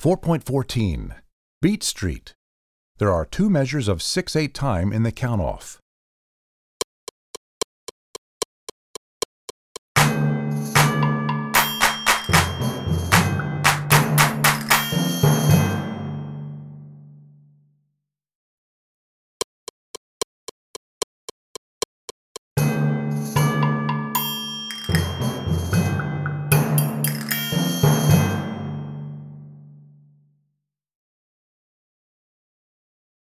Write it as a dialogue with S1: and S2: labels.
S1: 4.14. Beat Street. There are two measures of 6/8 time in the count-off.